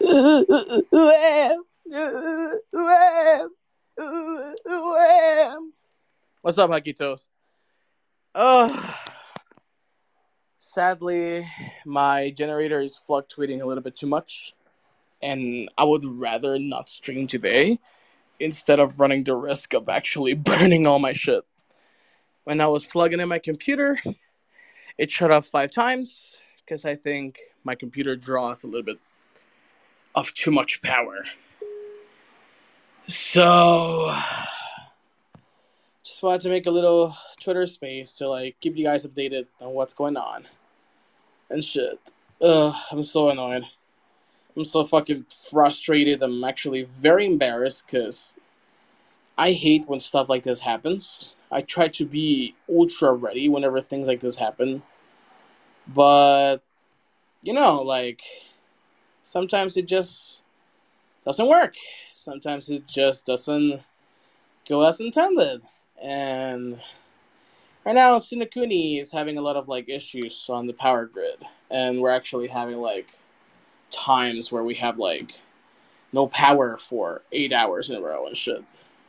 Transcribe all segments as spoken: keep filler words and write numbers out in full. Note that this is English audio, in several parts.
What's up, Hakitos? Uh, Sadly, my generator is fluctuating a little bit too much, and I would rather not stream today instead of running the risk of actually burning all my shit. When I was plugging in my computer, it shut off five times because I think my computer draws a little bit of too much power. So, just wanted to make a little Twitter space to like keep you guys updated on what's going on and shit. Ugh, I'm so annoyed. I'm so fucking frustrated. I'm actually very embarrassed because I hate when stuff like this happens. I try to be ultra ready whenever things like this happen. But, you know, like, sometimes it just doesn't work. Sometimes it just doesn't go as intended. And right now, Sinakuni is having a lot of, like, issues on the power grid. And we're actually having, like, times where we have, like, no power for eight hours in a row and shit.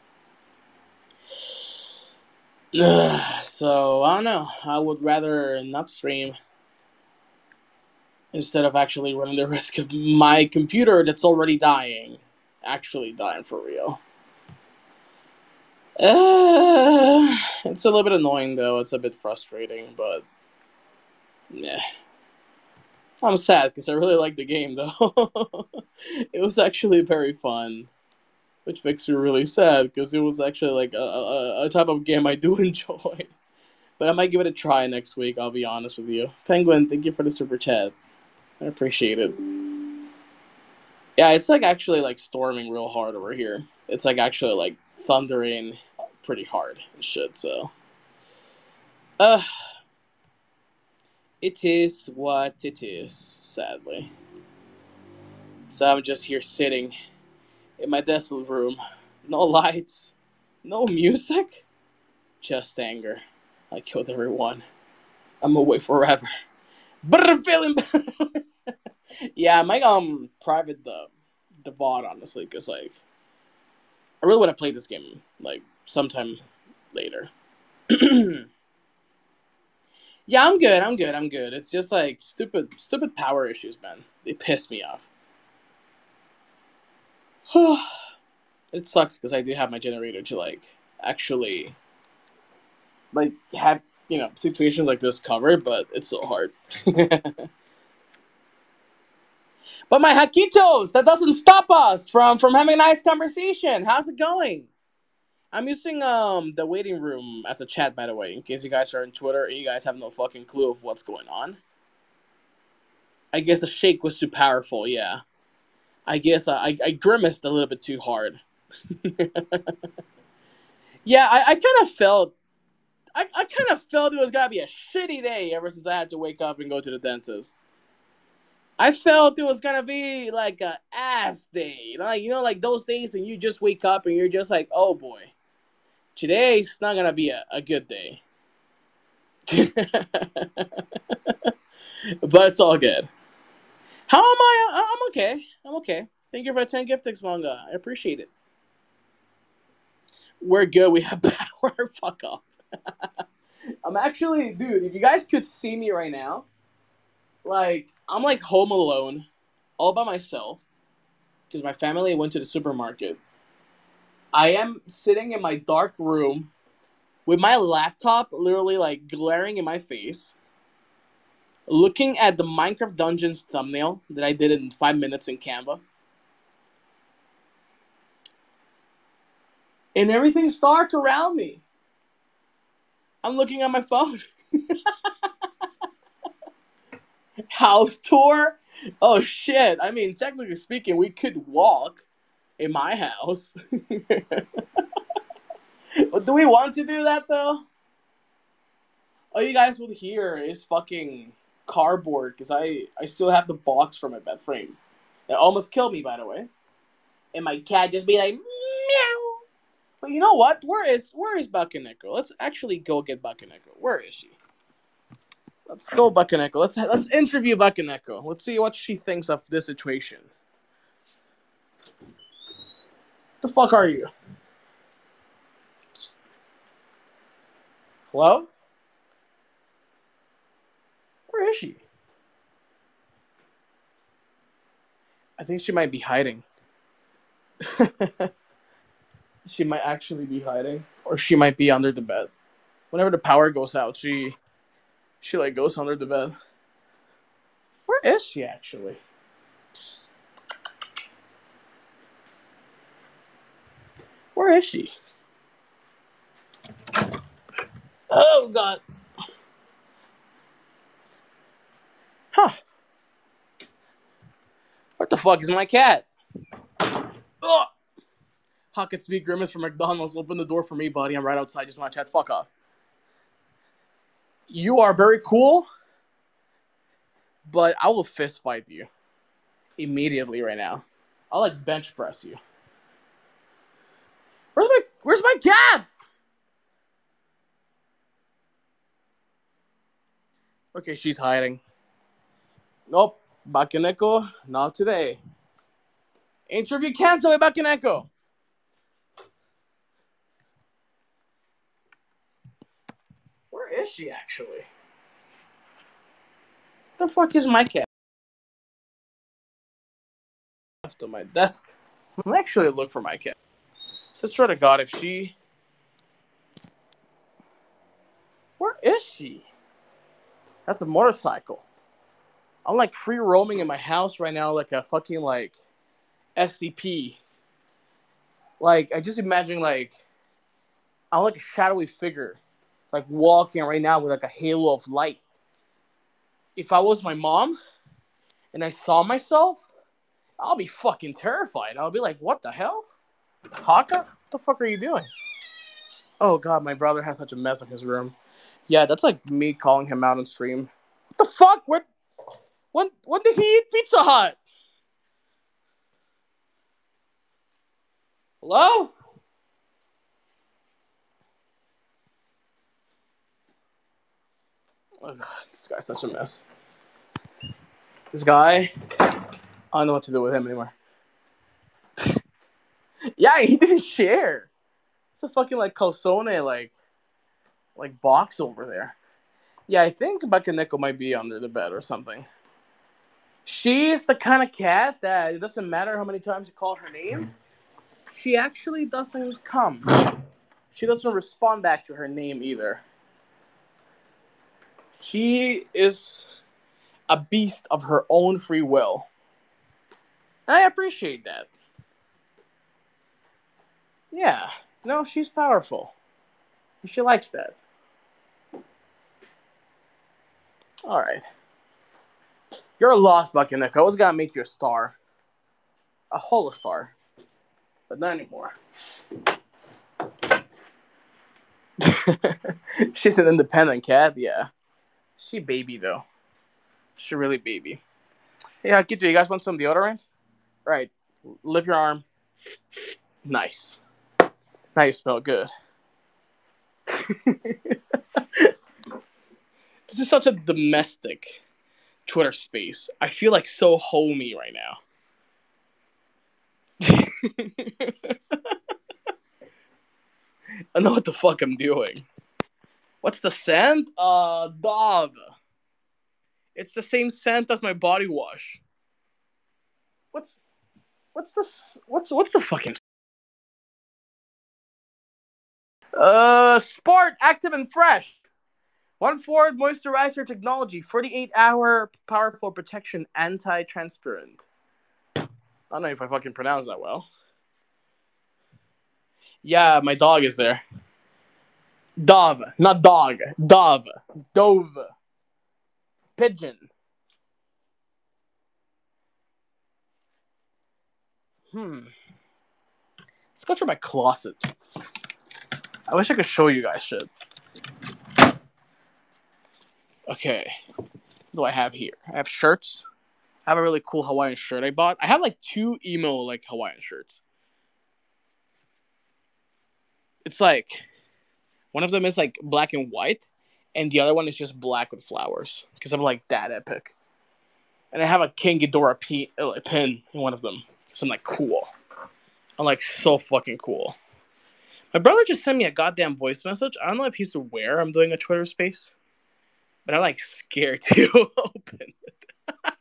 So, I don't know. I would rather not stream instead of actually running the risk of my computer that's already dying actually dying for real. Uh, it's a little bit annoying, though. It's a bit frustrating, but yeah. I'm sad because I really like the game, though. It was actually very fun, which makes me really sad because it was actually like a, a, a type of game I do enjoy. But I might give it a try next week, I'll be honest with you. Penguin, thank you for the super chat. I appreciate it. Yeah, it's like actually like storming real hard over here. It's like actually like thundering pretty hard and shit, so. Uh, it is what it is, sadly. So I'm just here sitting in my desolate room. No lights, no music, just anger. I killed everyone. I'm away forever. But I'm feeling. Yeah, I might um private the the V O D honestly, cause like I really want to play this game like sometime later. Yeah, I'm good. I'm good. I'm good. It's just like stupid, stupid power issues, man. They piss me off. It sucks because I do have my generator to like actually like have you know situations like this covered, but it's so hard. But my Hakitos, that doesn't stop us from from having a nice conversation. How's it going? I'm using um the waiting room as a chat, by the way, in case you guys are on Twitter and you guys have no fucking clue of what's going on. I guess the shake was too powerful. Yeah, I guess I I grimaced a little bit too hard. Yeah, I, I kind of felt I, I kind of felt it was gonna be a shitty day ever since I had to wake up and go to the dentist. I felt it was gonna be like a ass day, like you know, like those days when you just wake up and you're just like, oh boy, today's not gonna be a, a good day. But it's all good. How am I? I- I'm okay. I'm okay. Thank you for the ten giftings, manga. I appreciate it. We're good. We have power. Fuck off. I'm actually, dude. If you guys could see me right now, like I'm like home alone, all by myself, because my family went to the supermarket. I am sitting in my dark room with my laptop literally like glaring in my face, looking at the Minecraft Dungeons thumbnail that I did in five minutes in Canva, and everything's dark around me. I'm looking at my phone. House tour? Oh shit. I mean, technically speaking, we could walk in my house. But do we want to do that though? All you guys would hear is fucking cardboard because I, I still have the box from my bed frame. That almost killed me, by the way. And my cat just be like, meow. But you know what? Where is where is Buckaneko? Let's actually go get Buckaneko. Where is she? Let's go Buckaneko. Let's let's interview Buckaneko. Let's see what she thinks of this situation. The fuck are you? Hello? Where is she? I think she might be hiding. She might actually be hiding. Or she might be under the bed. Whenever the power goes out, she she like goes under the bed. Where is she actually? Where is she? Oh god. Huh. What the fuck is my cat? Ugh. Pocket Speed Grimace from McDonald's. Open the door for me, buddy. I'm right outside. Just want to chat. Fuck off. You are very cool, but I will fist fight you immediately right now. I'll like bench press you. Where's my Where's my cat? Okay, she's hiding. Nope. Bakeneko, not today. Interview cancelled, Bakeneko. Where is she actually? The fuck is my cat? Left on my desk. I'll actually look for my cat. So swear to God, if she... Where is she? That's a motorcycle. I'm like free roaming in my house right now like a fucking like S C P. Like, I just imagine like I'm like a shadowy figure like walking right now with like a halo of light. If I was my mom and I saw myself, I'll be fucking terrified. I'll be like, what the hell? Haka? What the fuck are you doing? Oh god, my brother has such a mess in his room. Yeah, that's like me calling him out on stream. What the fuck? What? When, when did he eat Pizza Hut? Hello? Oh god, this guy's such a mess. This guy, I don't know what to do with him anymore. Yeah, he didn't share. It's a fucking like calzone like like box over there. Yeah, I think Bakeneko might be under the bed or something. She's the kind of cat that it doesn't matter how many times you call her name, she actually doesn't come. She doesn't respond back to her name either. She is a beast of her own free will. I appreciate that. Yeah, no, she's powerful. She likes that. Alright. You're a lost, Bakeneko. I was gonna make you a star. A holo star. But not anymore. She's an independent cat, yeah. She baby, though. She really baby. Hey, Akito, you guys want some deodorant? Right. Lift your arm. Nice. Now you smell good. This is such a domestic Twitter space. I feel like so homey right now. I know what the fuck I'm doing. What's the scent? Uh, Dove. It's the same scent as my body wash. What's what's the what's what's the fucking uh Sport Active and Fresh. One Ford moisturizer technology, forty-eight hour powerful protection, anti-transparent. I don't know if I fucking pronounced that well. Yeah, my dog is there. Dove, not dog. Dove. Dove. Pigeon. Hmm. Let's go through my closet. I wish I could show you guys shit. Okay. What do I have here? I have shirts. I have a really cool Hawaiian shirt I bought. I have like two emo like Hawaiian shirts. It's like one of them is like black and white, and the other one is just black with flowers. Because I'm like that epic. And I have a King Ghidorah pin in one of them. So I'm like, cool. I'm like so fucking cool. My brother just sent me a goddamn voice message. I don't know if he's aware I'm doing a Twitter space, but I'm like scared to open it.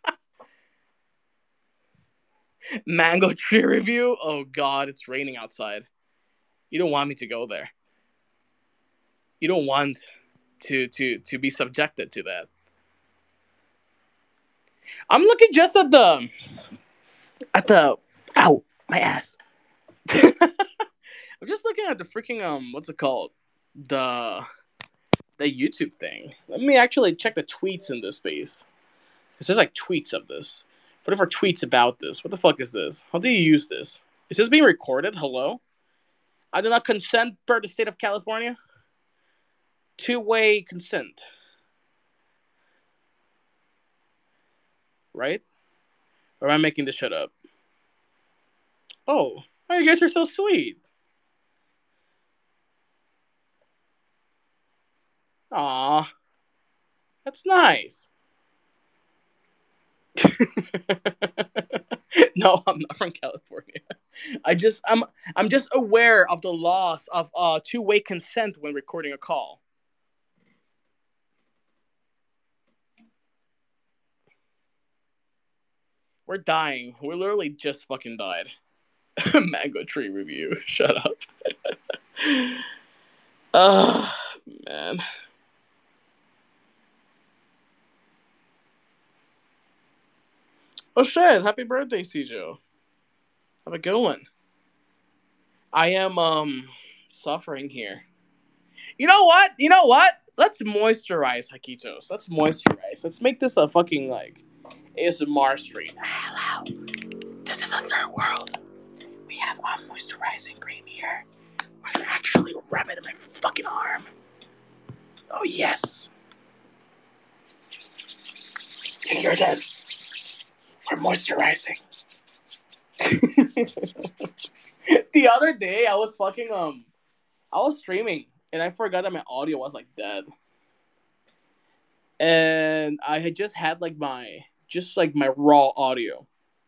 Mango tree review? Oh god, it's raining outside. You don't want me to go there. You don't want to to to be subjected to that. I'm looking just at the at the ow, my ass. I'm just looking at the freaking um what's it called? The the YouTube thing. Let me actually check the tweets in this space. It says like tweets of this. What if our tweets about this? What the fuck is this? How do you use this? Is this being recorded? Hello? I do not consent per the state of California. Two-way consent. Right? Or am I making this shit up? Oh, oh, you guys are so sweet. Aw. That's nice. No, I'm not from California. I just I'm I'm just aware of the loss of uh two-way consent when recording a call. We're dying. We literally just fucking died. Mango tree review. Shut up. Ugh, man. Oh shit! Happy birthday, Cjo. Have a good one. I am um suffering here. You know what? You know what? Let's moisturize, Hakitos. Let's moisturize. Let's make this a fucking like A S M R stream. Hello. This is a third world. We have our moisturizing cream here. We're gonna actually rub it in my fucking arm. Oh yes. You hear this? We're moisturizing. The other day I was fucking um I was streaming and I forgot that my audio was like dead. And I had just had like my just like my raw audio.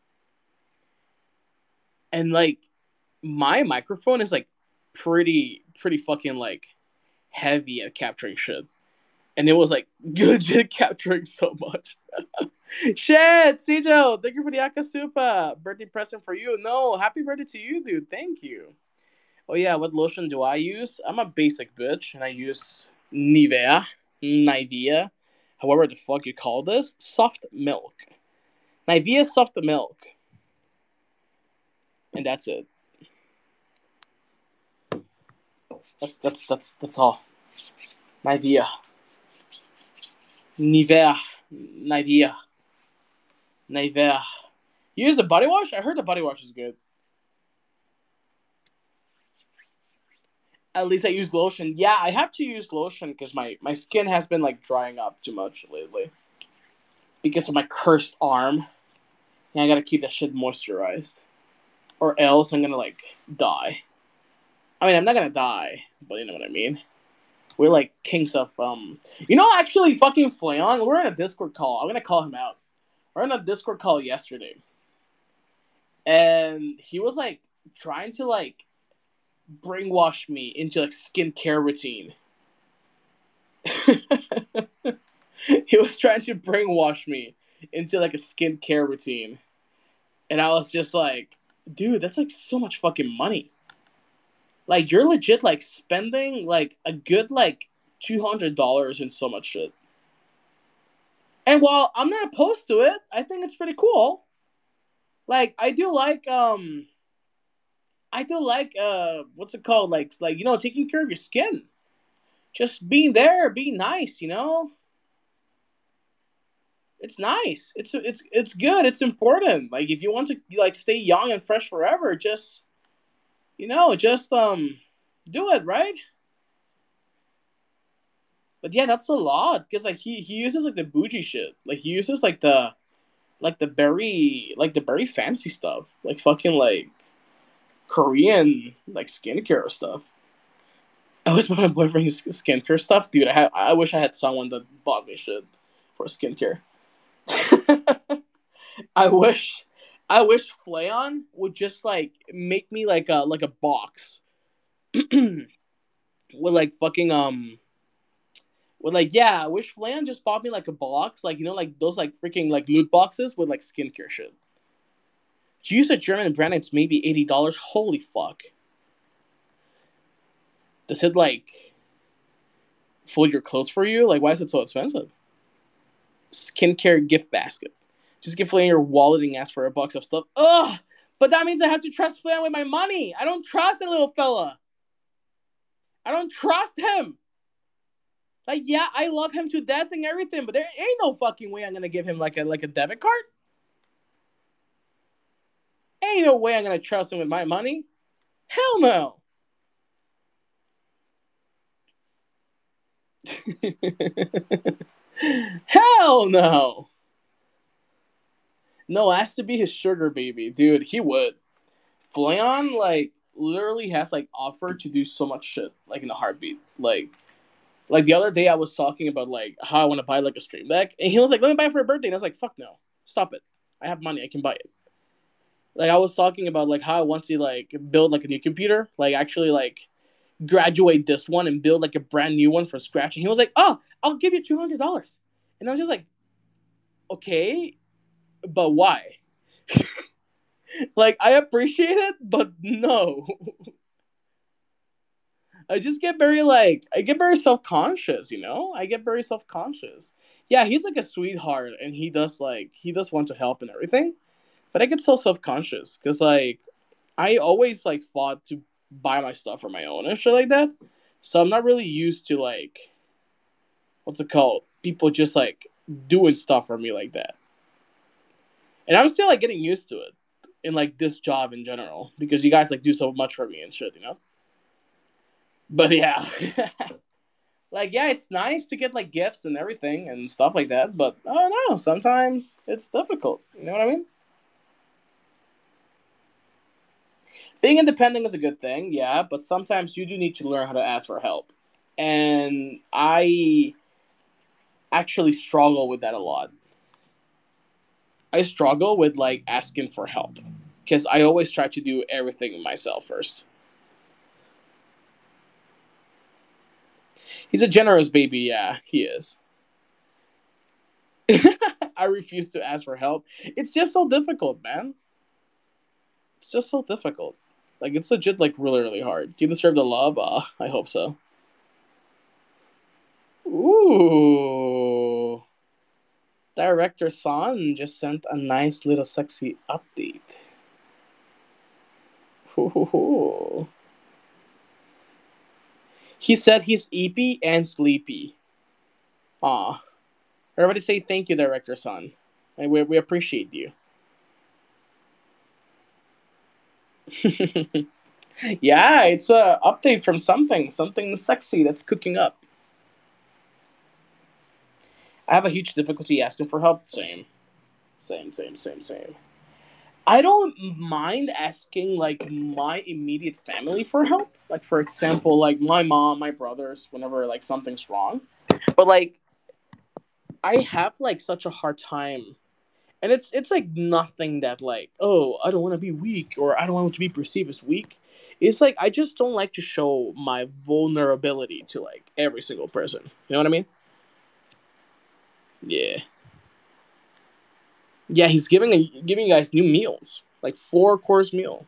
And like my microphone is like pretty pretty fucking like heavy at capturing shit. And it was like legit capturing so much. Shit, Cjo, thank you for the Akasupa. Birthday present for you. No, happy birthday to you, dude. Thank you. Oh yeah, what lotion do I use? I'm a basic bitch, and I use Nivea, Nivea, however the fuck you call this, soft milk. Nivea soft milk, and that's it. That's that's that's that's all. Nivea, Nivea, Nivea, Nivea. You use the body wash? I heard the body wash is good. At least I use lotion. Yeah, I have to use lotion because my, my skin has been like drying up too much lately. Because of my cursed arm. And I gotta keep that shit moisturized. Or else I'm gonna like die. I mean, I'm not gonna die, but you know what I mean. We're like kings of um you know actually fucking Flayon, we're in a Discord call. I'm gonna call him out. We're in a Discord call yesterday. And he was like trying to like brainwash me into like skincare routine. He was trying to brainwash me into like a skincare routine. And I was just like, dude, that's like so much fucking money. Like you're legit like spending like a good like two hundred dollars in so much shit. And while I'm not opposed to it, I think it's pretty cool. Like I do like um I do like uh what's it called? Like like you know, taking care of your skin. Just being there, being nice, you know? It's nice. It's it's it's good. It's important. Like if you want to like stay young and fresh forever, just you know, just um do it, right? But yeah, that's a lot because like he he uses like the bougie shit. Like he uses like the like the very like the very fancy stuff. Like fucking like Korean like skincare stuff. I wish my boyfriend used skincare stuff, dude. I had, I wish I had someone that bought me shit for skincare. I wish, I wish Flayon would just like make me like a like a box with like fucking um with like yeah. I wish Flayon just bought me like a box, like you know, like those like freaking like loot boxes with like skincare shit. To use a German brand, it's maybe eighty dollars. Holy fuck! Does it like fold your clothes for you? Like, why is it so expensive? Skincare gift basket. Just give Flayon your wallet and ask for a box of stuff. Ugh! But that means I have to trust Flayon with my money. I don't trust that little fella. I don't trust him. Like, yeah, I love him to death and everything, but there ain't no fucking way I'm gonna give him like a like a debit card. Ain't no way I'm gonna trust him with my money. Hell no. Hell no. No, it has to be his sugar baby, dude. He would. Flayon like literally has like offered to do so much shit like in a heartbeat. Like, like the other day I was talking about like how I want to buy like a stream deck, and he was like, "Let me buy it for a birthday," and I was like, "Fuck no, stop it. I have money, I can buy it." Like I was talking about like how I want to like build like a new computer, like actually like graduate this one and build like a brand new one from scratch. And he was like, "Oh, I'll give you two hundred dollars," and I was just like, "Okay, but why?" Like I appreciate it, but no. I just get very like I get very self conscious, you know. I get very self conscious. Yeah, he's like a sweetheart, and he does like he does want to help and everything, but I get so self conscious because like I always like fought to buy my stuff for my own and shit like that. So I'm not really used to like what's it called? People just like doing stuff for me like that. And I'm still like getting used to it in like this job in general because you guys like do so much for me and shit, you know. But yeah, like yeah, it's nice to get like gifts and everything and stuff like that. But I don't know. Sometimes it's difficult. You know what I mean? Being independent is a good thing, yeah, but sometimes you do need to learn how to ask for help. And I actually struggle with that a lot. I struggle with like asking for help because I always try to do everything myself first. He's a generous baby, yeah, he is. I refuse to ask for help. It's just so difficult, man. It's just so difficult. Like it's legit, like really, really hard. Do you deserve the love? Uh, I hope so. Ooh. Director Son just sent a nice little sexy update. Ooh. He said he's eepy and sleepy. Aw. Everybody say thank you, Director Son. And we, we appreciate you. Yeah, it's a update from something. Something sexy that's cooking up. I have a huge difficulty asking for help. Same. Same, same, same, same. I don't mind asking like my immediate family for help. Like for example, like my mom, my brothers, whenever like something's wrong. But like I have like such a hard time, and it's it's like nothing that like oh I don't want to be weak or I don't want to be perceived as weak. It's like I just don't like to show my vulnerability to like every single person. You know what I mean? Yeah, yeah. He's giving a, giving you guys new meals, like four course meal.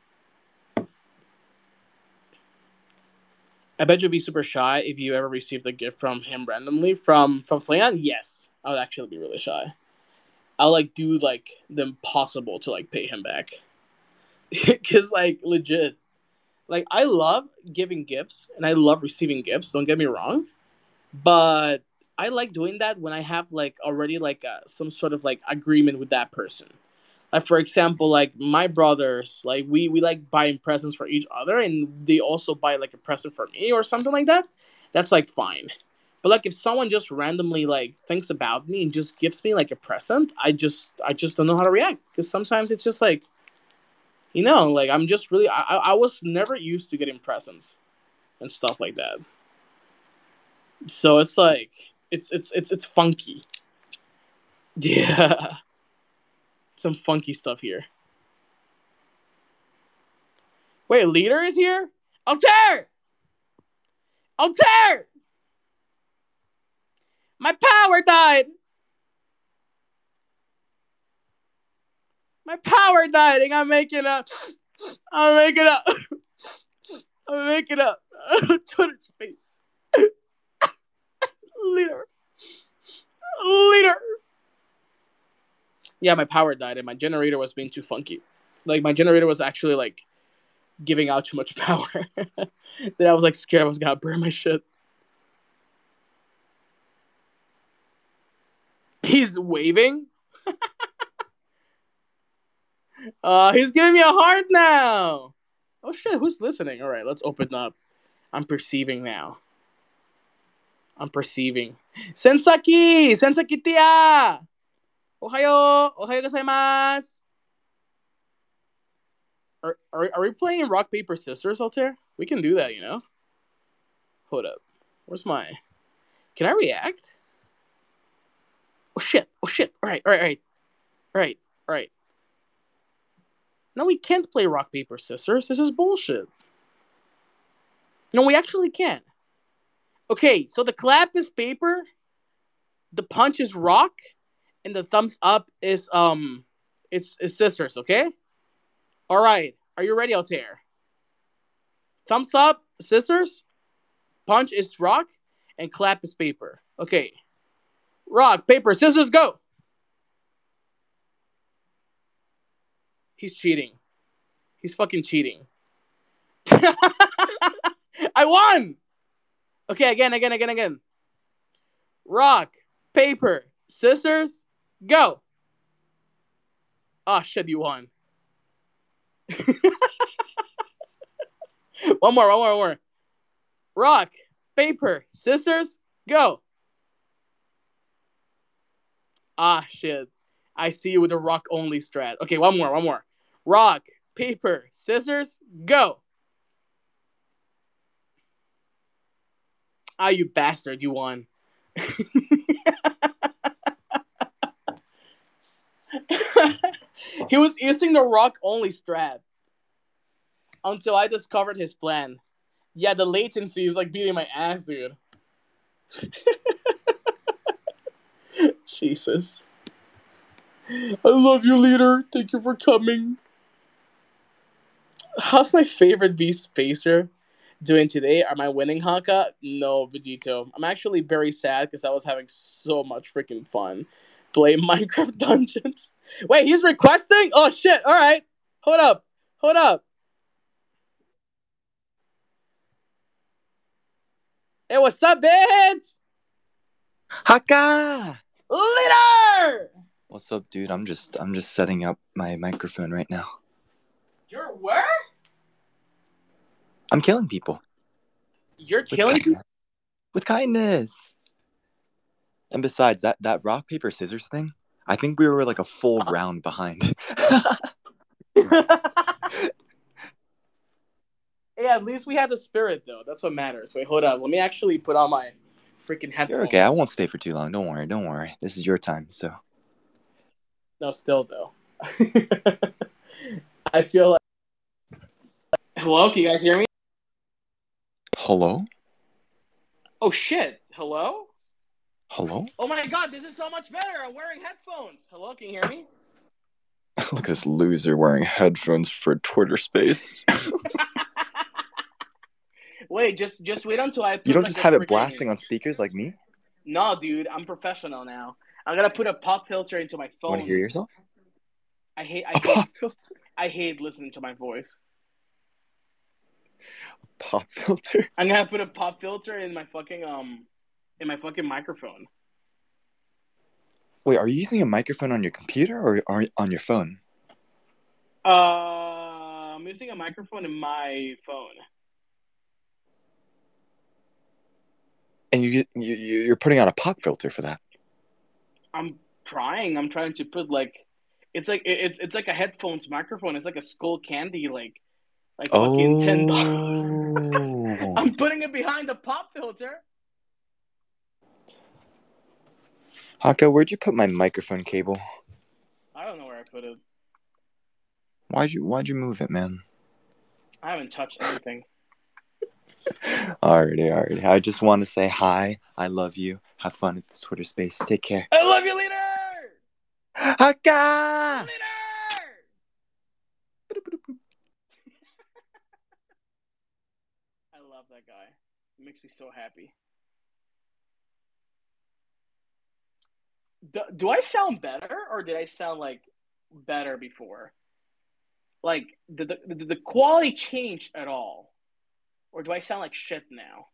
I bet you'd be super shy if you ever received a gift from him randomly from from Flayan. Yes, I would actually be really shy. I'll like do like the impossible to like pay him back, because like legit, like I love giving gifts and I love receiving gifts. Don't get me wrong, but I like doing that when I have like already like uh, some sort of like agreement with that person. Like for example, like my brothers, like we we like buying presents for each other, and they also buy like a present for me or something like that. That's like fine. But like if someone just randomly like thinks about me and just gives me like a present, I just I just don't know how to react because sometimes it's just like you know like I'm just really I I I was never used to getting presents and stuff like that. So it's like it's it's it's it's funky. Yeah, some funky stuff here. Wait, leader is here? Altair! Altair! My power died! My power died and I'm making up. I'm making up. I'm making up. Twitter space. Leader. Leader. Yeah, my power died and my generator was being too funky. Like, my generator was actually, like, giving out too much power. Then I was, like, scared I was gonna burn my shit. He's waving? uh, he's giving me a heart now! Oh shit, who's listening? Alright, let's open up. I'm perceiving now. I'm perceiving. Sensaki! Sensaki tia! Ohayo! Ohayo gozaimasu! Are, are, are we playing rock, paper, scissors, Altair? We can do that, you know? Hold up. Where's my... Can I react? Oh shit! Oh shit! Alright, alright, alright. Alright, alright. No, we can't play rock, paper, scissors. This is bullshit. No, we actually can't. Okay, so the clap is paper, the punch is rock, and the thumbs up is um it's, it's scissors, okay? Alright. Are you ready, Altair? Thumbs up, scissors, punch is rock, and clap is paper. Okay. Rock, paper, scissors, go! He's cheating. He's fucking cheating. I won! Okay, again, again, again, again. Rock, paper, scissors, go! Oh shit, you won. One more, one more, one more. Rock, paper, scissors, go! Ah shit. I see you with the rock only strat. Okay, one more, one more. Rock, paper, scissors, go! Ah, you bastard, you won. He was using the rock only strat until I discovered his plan. Yeah, the latency is like beating my ass, dude. Jesus. I love you, leader. Thank you for coming. How's my favorite V Spacer doing today? Am I winning, Haka? No, Vegito. I'm actually very sad because I was having so much freaking fun playing Minecraft Dungeons. Wait, he's requesting? Oh shit, alright. Hold up. Hold up. Hey, what's up, bitch? Haka! Leader! What's up, dude? I'm just I'm just setting up my microphone right now. You're where? I'm killing people. You're killing With people? kindness. With kindness. And besides, that, that rock, paper, scissors thing, I think we were like a full round behind. Yeah, at least we had the spirit, though. That's what matters. Wait, hold on. Let me actually put on my freaking headphones. You're okay. I won't stay for too long. Don't worry. Don't worry. This is your time, so. No, still, though. I feel like... Hello? Can you guys hear me? Hello? Oh, shit. Hello? Hello? Oh, my God. This is so much better. I'm wearing headphones. Hello? Can you hear me? Look at this loser wearing headphones for Twitter space. Wait, just just wait until I put You don't like, just a have it freaking... blasting on speakers like me? No, dude. I'm professional now. I'm gonna put a pop filter into my phone. Want to hear yourself? I hate I a hate pop filter? I hate listening to my voice. Pop filter? I'm gonna put a pop filter in my fucking um in my fucking microphone. Wait, are you using a microphone on your computer or on your phone? Uh, I'm using a microphone in my phone. And you, you you're putting on a pop filter for that? I'm trying. I'm trying to put like, it's like it's it's like a headphones microphone. It's like a Skull Candy, like like fucking oh. ten dollars. I'm putting it behind the pop filter. Haka, where'd you put my microphone cable? I don't know where I put it. Why'd you Why'd you move it, man? I haven't touched anything. Alrighty, alrighty. I just want to say hi. I love you. Have fun at the Twitter space. Take care. I love you, leader! Haka! Leader! I love that guy. It makes me so happy. Do, do I sound better, or did I sound like better before? Like, did the, did the quality change at all? Or do I sound like shit now?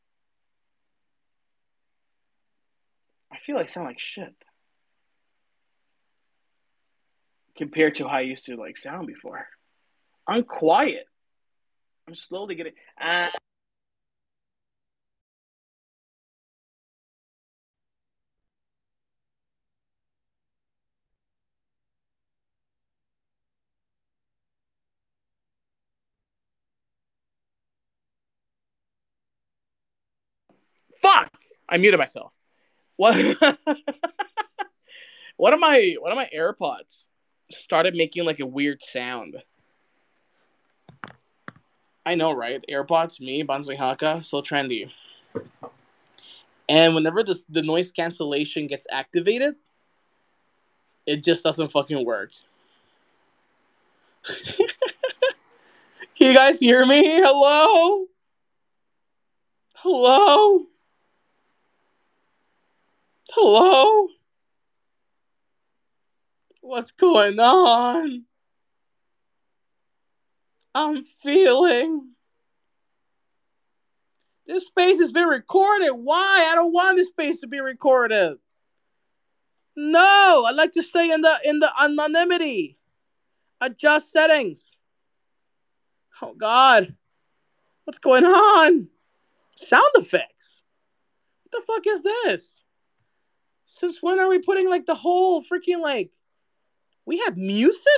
I feel like I sound like shit. Compared to how I used to like sound before. I'm quiet. I'm slowly getting uh, fuck! I muted myself. What one of my one of my AirPods started making like a weird sound. I know, right? AirPods, me, Banzai Haka, so trendy. And whenever this, the noise cancellation gets activated, it just doesn't fucking work. Can you guys hear me? Hello? Hello? Hello? What's going on? I'm feeling. This space has been recorded. Why? I don't want this space to be recorded. No, I'd like to stay in the in the anonymity. Adjust settings. Oh God. What's going on? Sound effects. What the fuck is this? Since when are we putting like the whole freaking like we have music?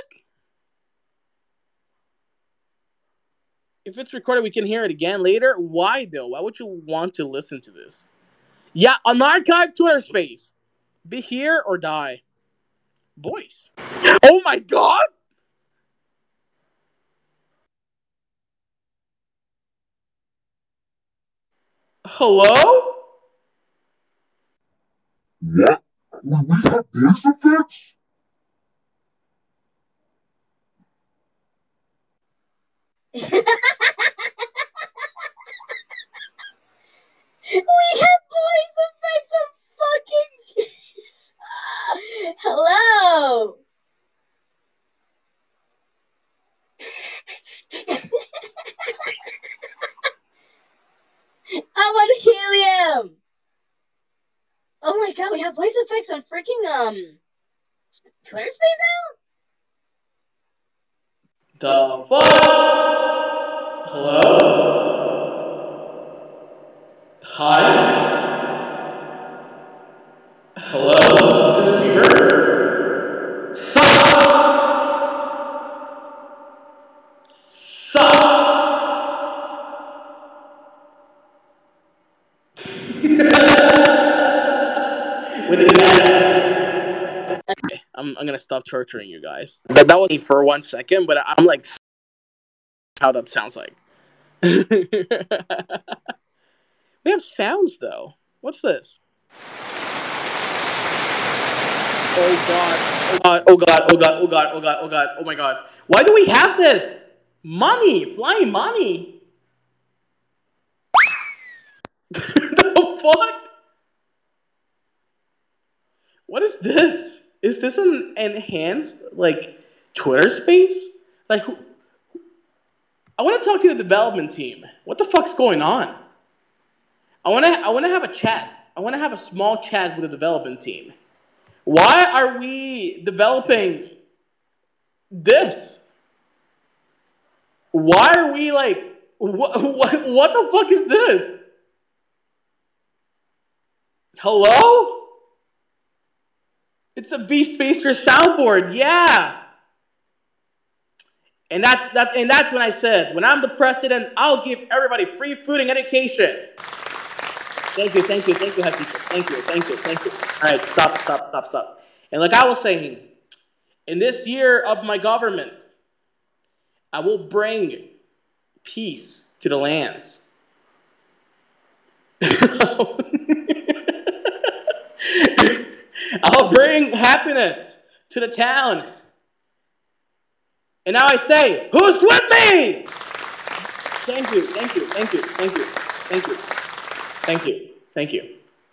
If it's recorded, we can hear it again later. Why though? Why would you want to listen to this? Yeah, an archive Twitter space. Be here or die. Boys. Oh my God! Hello? What? Will we have voice effects? We have voice effects. I'm fucking. Hello. I'm on helium. Oh my God, we have voice effects on freaking um Twitter space now. The fuck? Hello? Hi? Hello? Is this weird? Suck! Suck! What is that? Okay, I'm, I'm gonna stop torturing you guys. That, that was me for one second, but I'm like, how that sounds like. We have sounds though. What's this? Oh God! Oh God! Oh God! Oh God! Oh God! Oh God! Oh God! Oh my God! Why do we have this? Money, flying money. The fuck? What is this? Is this an enhanced like Twitter space? Like, who? I want to talk to the development team. What the fuck's going on? I want to. I want to have a chat. I want to have a small chat with the development team. Why are we developing this? Why are we like? What? What? What the fuck is this? Hello? It's a Beast Spacer soundboard. Yeah. And that's that. And that's when I said, when I'm the president, I'll give everybody free food and education. Thank you, thank you, thank you, Hefty. Thank you, thank you, thank you. All right, stop, stop, stop, stop. And like I was saying, in this year of my government, I will bring peace to the lands. I'll bring happiness to the town. And now I say, who's with me? Thank you, thank you, thank you, thank you, thank you, thank you, thank you.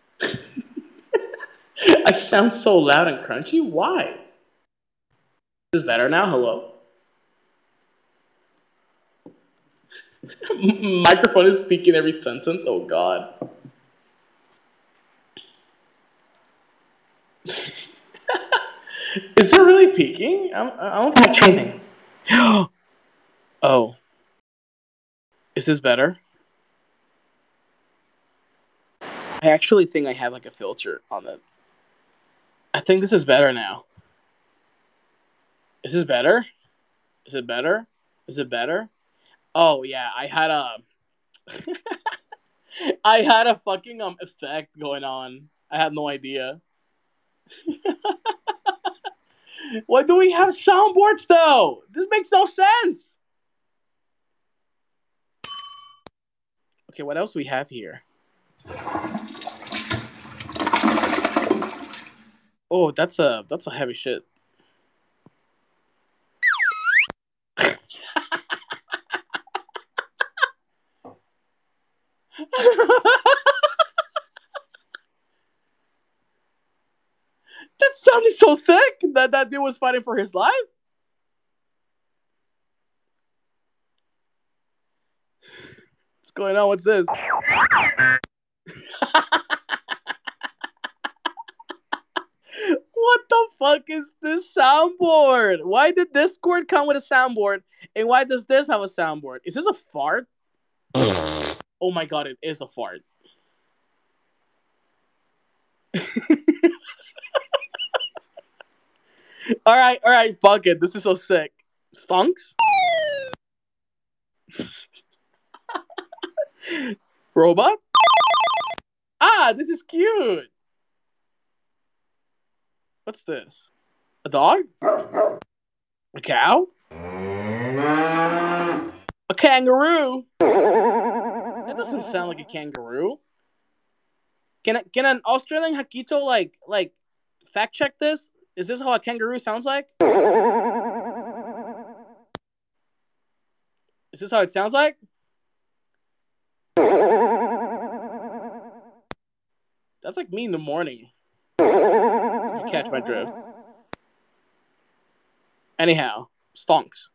I sound so loud and crunchy. Why? Is this better now? Hello? Microphone is speaking every sentence. Oh, God. Is it really peaking? I'm, I don't think anything. Oh. Is this better? I actually think I have like a filter on it. I think this is better now. Is this better? Is it better? Is it better? Oh yeah, I had a I had a fucking um effect going on. I had no idea. Why do we have soundboards though? This makes no sense. Okay, what else do we have here? Oh, that's a that's a heavy shit. That sounded so thick that that dude was fighting for his life. What's going on? What's this? What the fuck is this soundboard? Why did Discord come with a soundboard? And why does this have a soundboard? Is this a fart? Oh my god, it is a fart. Alright, alright, fuck it. This is so sick. Stonks? Robot? Ah, this is cute. What's this? A dog? A cow? A kangaroo? That doesn't sound like a kangaroo. Can I, can an Australian Hakito like like fact check this? Is this how a kangaroo sounds like? Is this how it sounds like? That's like me in the morning. You catch my drift. Anyhow, stonks.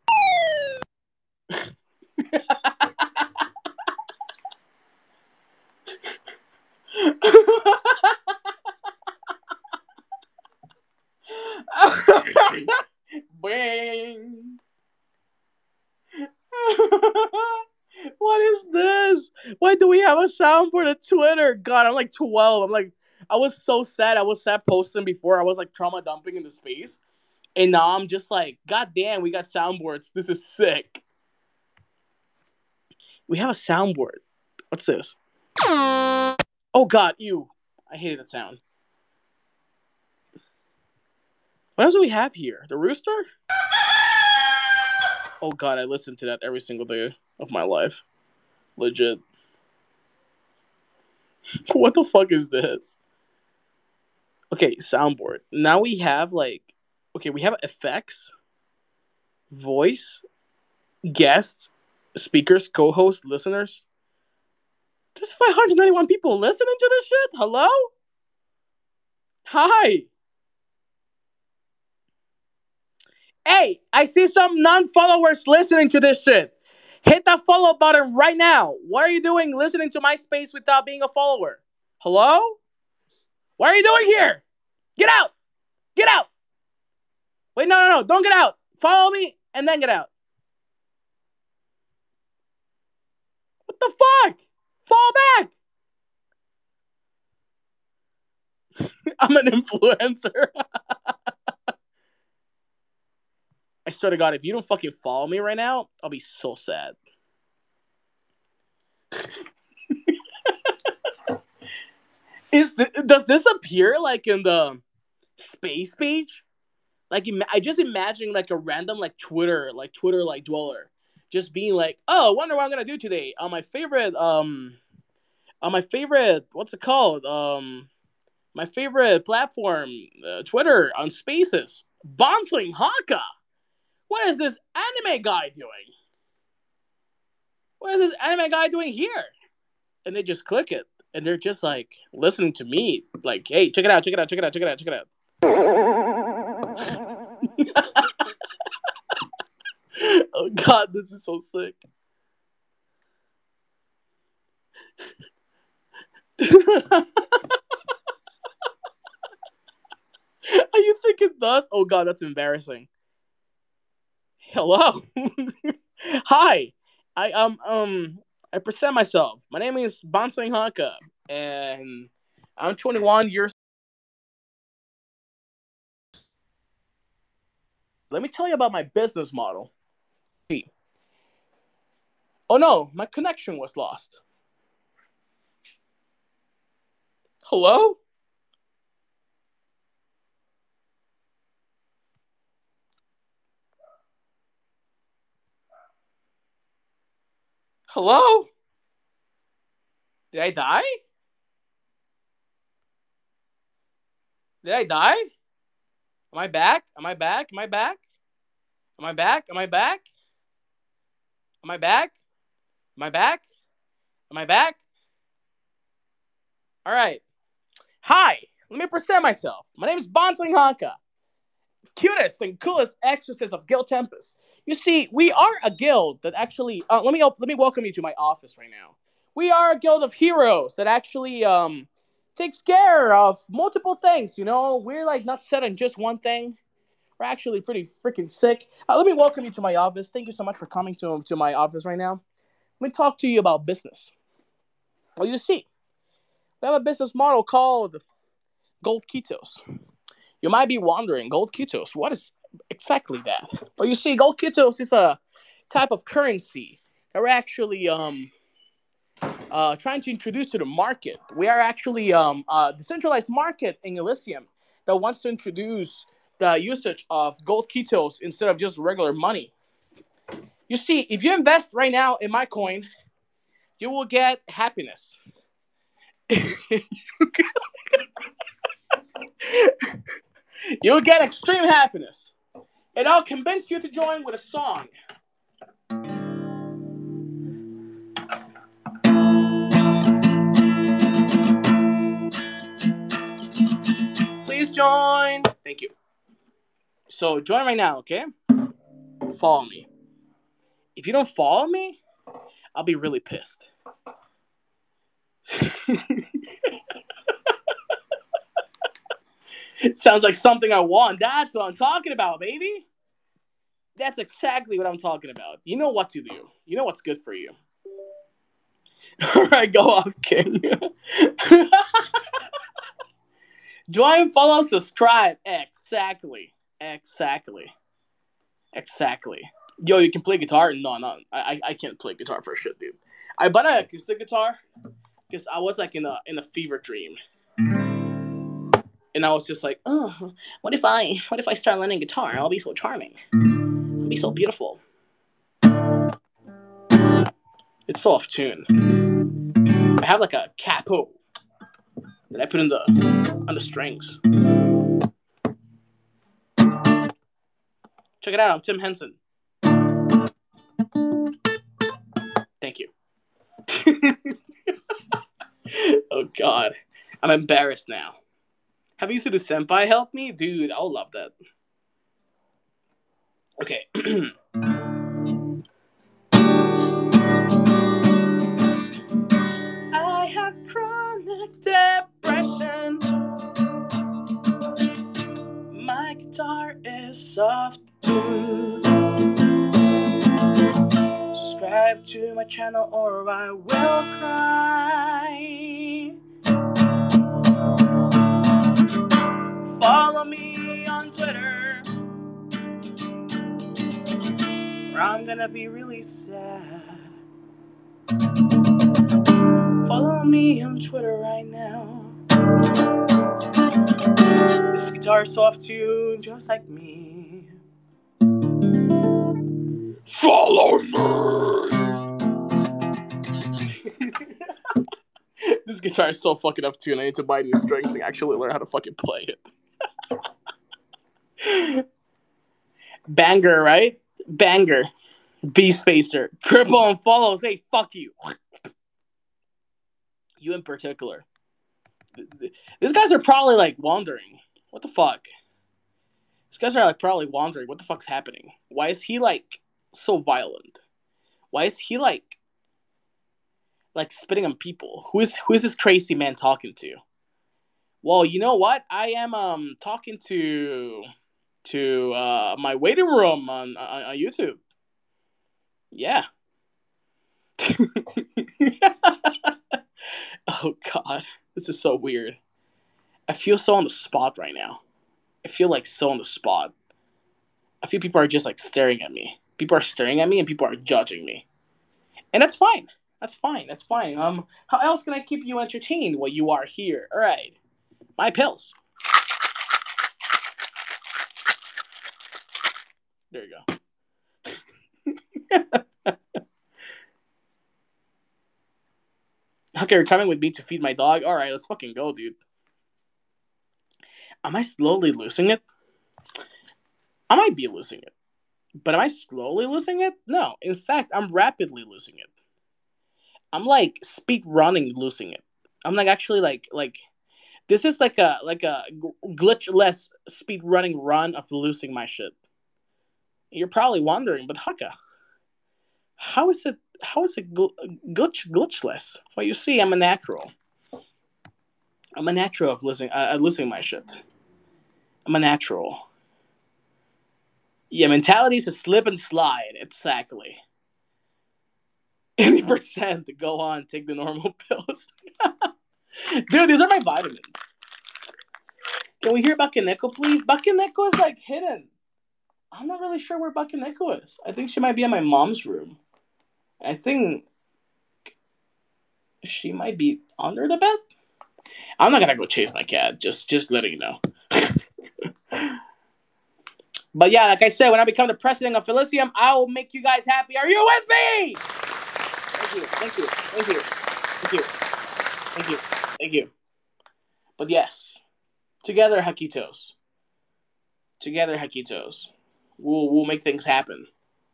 Bang. What is this? Why do we have a soundboard at Twitter? God, I'm like twelve. I'm like, I was so sad. I was sad posting before. I was like trauma dumping into space. And now I'm just like, God damn, we got soundboards. This is sick. We have a soundboard. What's this? Oh God, ew. I hated that sound. What else do we have here? The rooster? Oh God, I listen to that every single day of my life. Legit. What the fuck is this? Okay, soundboard. Now we have like, okay, we have effects, voice, guests, speakers, co-hosts, listeners. There's five hundred ninety-one people listening to this shit? Hello? Hi. Hey, I see some non-followers listening to this shit. Hit that follow button right now. What are you doing listening to my space without being a follower? Hello? What are you doing here? Get out! Get out! Wait, no, no, no. Don't get out. Follow me and then get out. What the fuck? Fall back. I'm an influencer. I swear to God, if you don't fucking follow me right now, I'll be so sad. Is th- does this appear like in the space page? Like, I just imagine like a random like Twitter, like Twitter like dweller, just being like, oh, I wonder what I'm gonna do today on my favorite um on my favorite what's it called um my favorite platform, uh, Twitter, on Spaces. Bonsling Haka. What is this anime guy doing? What is this anime guy doing here? And they just click it, and they're just like listening to me, like, hey, check it out, check it out, check it out, check it out, check it out. Oh God, this is so sick. Are you thinking thus? Oh God, that's embarrassing. Hello. Hi. I um um I present myself. My name is Bonsling Haka, and I'm twenty-one years. Let me tell you about my business model. Oh no, my connection was lost. Hello? Hello? Did I die? Did I die? Am I back? Am I back? Am I back? Am I back? Am I back? Am I back? Am I back? Am I back? All right. Hi. Let me present myself. My name is Bonsling Haka, cutest and coolest exorcist of Guild Tempest. You see, we are a guild that actually. Uh, let me let me welcome you to my office right now. We are a guild of heroes that actually um takes care of multiple things. You know, we're like not set on just one thing. We're actually pretty freaking sick. Uh, let me welcome you to my office. Thank you so much for coming to to my office right now. Let me talk to you about business. Well, you see, we have a business model called Gold Kitos. You might be wondering, Gold Kitos, what is exactly that? Well, you see, Gold Kitos is a type of currency that we're actually um, uh, trying to introduce to the market. We are actually um, a decentralized market in Elysium that wants to introduce the usage of Gold Kitos instead of just regular money. You see, if you invest right now in my coin, you will get happiness. You'll get extreme happiness. And I'll convince you to join with a song. Please join. Thank you. So join right now, okay? Follow me. If you don't follow me, I'll be really pissed. It sounds like something I want. That's what I'm talking about, baby. That's exactly what I'm talking about. You know what to do. You know what's good for you. All right, go off, King. Join, follow, subscribe. Exactly. Exactly. Exactly. Yo, you can play guitar? No, no. I I can't play guitar for shit, dude. I bought an acoustic guitar because I was like in a in a fever dream. And I was just like, oh, what if I what if I start learning guitar? I'll be so charming. I'll be so beautiful. It's so off tune. I have like a capo that I put in the on the strings. Check it out, I'm Tim Henson. Thank you. Oh God, I'm embarrassed now. Have you seen the senpai help me? Dude, I'll love that. Okay. I have chronic depression. My guitar is soft tune. Subscribe to my channel or I will cry. Follow me on Twitter, or I'm gonna be really sad. Follow me on Twitter right now. This guitar soft tune just like me. Follow me. This guitar is so fucking up tune. I need to buy new strings and actually learn how to fucking play it. Banger, right? Banger. B-Spacer. Cripple and follows. Hey, fuck you. You in particular. These guys are probably like wondering, what the fuck? These guys are like probably wondering, what the fuck's happening? Why is he like so violent? Why is he like like spitting on people? Who is who is this crazy man talking to? Well, you know what? I am um talking to to uh my waiting room on on, on YouTube. Yeah. Oh god, this is so weird. I feel so on the spot right now. I feel like so on the spot. I feel people are just like staring at me. People are staring at me and people are judging me. And that's fine. That's fine. That's fine. Um, how else can I keep you entertained while you are here? All right. My pills. There you go. Okay, you're coming with me to feed my dog? All right, let's fucking go, dude. Am I slowly losing it? I might be losing it. But am I slowly losing it? No. In fact, I'm rapidly losing it. I'm like speed running losing it. I'm like actually like like this is like a like a glitchless speed running run of losing my shit. You're probably wondering, but Haka, how is it how is it gl- glitch glitchless? Well, you see, I'm a natural. I'm a natural of losing uh, losing my shit. I'm a natural. Yeah, mentality is a slip and slide. Exactly. Any percent to go on, take the normal pills. Dude, these are my vitamins. Can we hear Bakaneko, please? Bakaneko is like hidden. I'm not really sure where Bakaneko is. I think she might be in my mom's room. I think she might be under the bed. I'm not gonna go chase my cat. Just, just letting you know. But yeah, like I said, when I become the president of Felicium, I will make you guys happy. Are you with me? Thank you, thank you, thank you, thank you, thank you, thank you. But yes, together, Hakitos. Together, Hakitos. We'll we'll make things happen.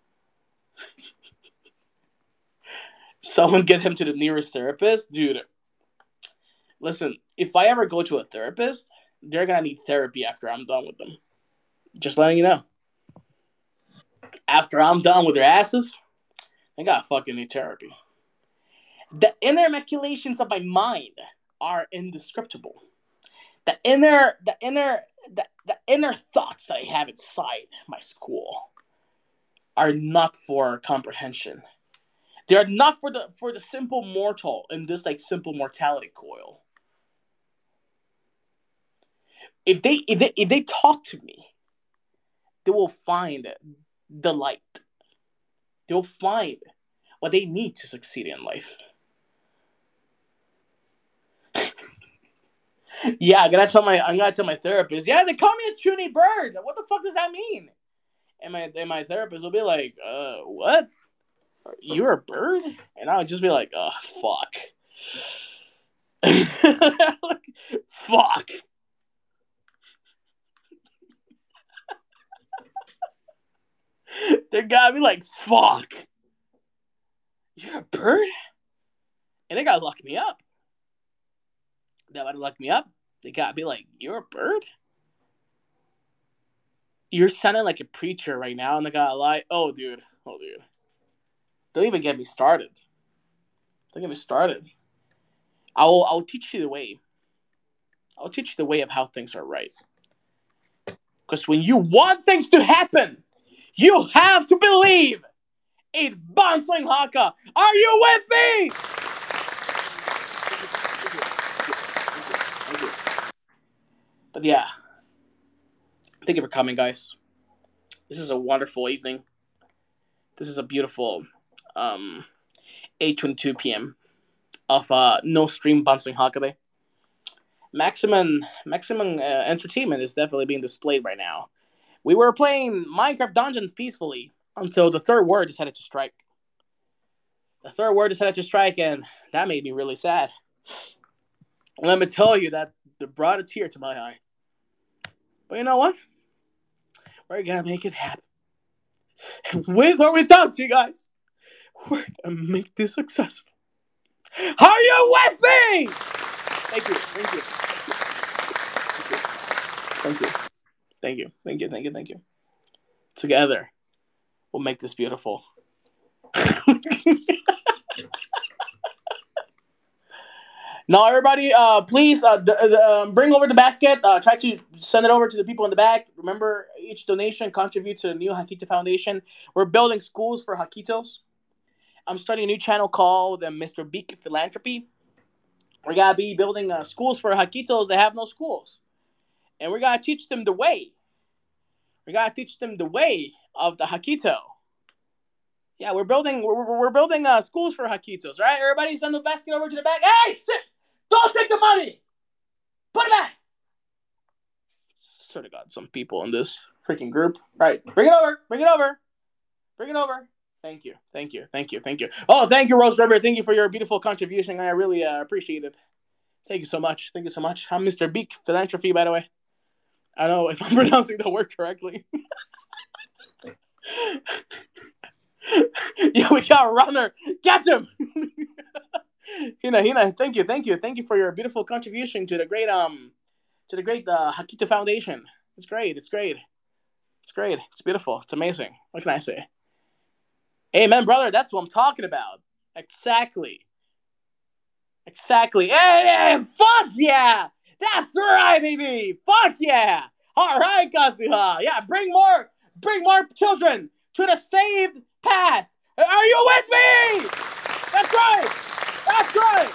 Someone get him to the nearest therapist, dude. Listen, if I ever go to a therapist, they're gonna need therapy after I'm done with them. Just letting you know. After I'm done with their asses, they got fucking need therapy. The inner machinations of my mind are indescribable. The inner, the inner, the, the inner thoughts that I have inside my school are not for comprehension. They are not for the for the simple mortal in this like simple mortality coil. If they if they if they talk to me, they will find the light. They'll find what they need to succeed in life. Yeah, I'm gonna tell my I'm gonna tell my therapist. Yeah, they call me a chuny bird. What the fuck does that mean? And my and my therapist will be like, uh, what? You're a bird? And I'll just be like, oh fuck. Fuck. They gotta be like, fuck. You're a bird? And they gotta lock me up. They gotta lock me up. They gotta be like, you're a bird? You're sounding like a preacher right now, and they gotta lie. Oh, dude. Oh, dude. Don't even get me started. Don't get me started. I will. I will teach you the way. I'll teach you the way of how things are right. Because when you want things to happen, you have to believe in Bouncing Haka. Are you with me? But yeah, thank you for coming, guys. This is a wonderful evening. This is a beautiful um, eight twenty-two p.m. of uh, no stream Bouncing Haka Day. Maximum, maximum uh, entertainment is definitely being displayed right now. We were playing Minecraft Dungeons peacefully until the third word decided to strike. The third word decided to strike, and that made me really sad. And let me tell you that it brought a tear to my eye. But you know what? We're gonna make it happen. With or without you guys, we're gonna make this successful. Are you with me? Thank you, thank you, thank you, thank you, thank you, thank you, thank you. Together, we'll make this beautiful. Now, everybody, uh, please uh, d- d- um, bring over the basket. Uh, try to send it over to the people in the back. Remember, each donation contributes to the new Hakito Foundation. We're building schools for Hakitos. I'm starting a new channel called uh, Mister Beak Philanthropy. We're going to be building uh, schools for Hakitos that have no schools. And we're going to teach them the way. We're going to teach them the way of the Hakito. Yeah, we're building we're, we're building uh, schools for Hakitos, right? Everybody send the basket over to the back. Hey, sit! Don't take the money! Put it back! Sort of got some people in this freaking group. Right, bring it over, bring it over, bring it over. Thank you, thank you, thank you, thank you. Oh, thank you, Rose River. Thank you for your beautiful contribution. I really uh, appreciate it. Thank you so much. Thank you so much. I'm Mister Beak Philanthropy, by the way. I don't know if I'm pronouncing the word correctly. Yeah, we got a runner. Get him! Hina, Hina, thank you, thank you, thank you for your beautiful contribution to the great um, to the great uh, Hakito Foundation. It's great, it's great, it's great, it's beautiful, it's amazing. What can I say? Amen, brother. That's what I'm talking about. Exactly, exactly. Hey, hey, fuck yeah! That's right, baby. Fuck yeah! All right, Kazuha. Yeah, bring more, bring more children to the saved path. Are you with me? That's right. That's right.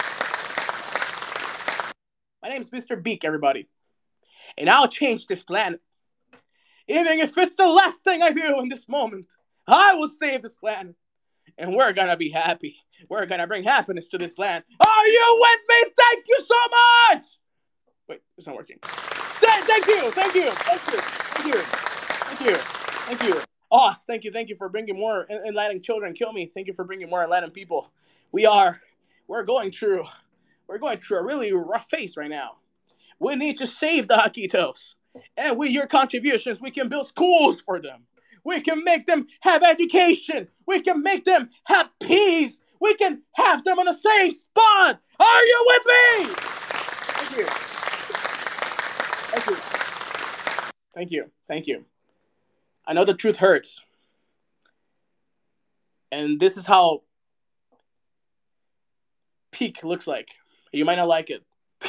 My name's Mister Beak, everybody. And I'll change this planet. Even if it's the last thing I do in this moment, I will save this planet. And we're gonna be happy. We're gonna bring happiness to this land. Are you with me? Thank you so much! Wait, it's not working. Th- thank you, thank you, thank you, thank you, thank you, thank you. Oz, thank you, thank you for bringing more enlightening children. Kill me. Thank you for bringing more enlightening people. We are, we're going through, we're going through a really rough phase right now. We need to save the Hakitos. And with your contributions, we can build schools for them. We can make them have education. We can make them have peace. We can have them on a safe spot. Are you with me? Thank you. Thank you. Thank you. Thank you. I know the truth hurts. And this is how peak looks like. You might not like it.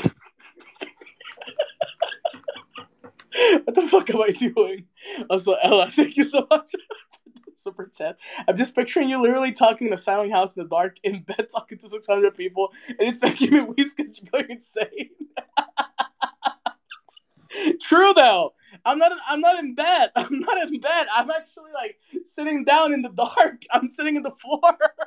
What the fuck am I doing? Also, Ella, thank you so much for the super chat. I'm just picturing you literally talking in a silent house in the dark, in bed, talking to six hundred people, and it's making me wheeze because you're going insane. True though. I'm not. I'm not in bed. I'm not in bed. I'm actually like sitting down in the dark. I'm sitting in the floor.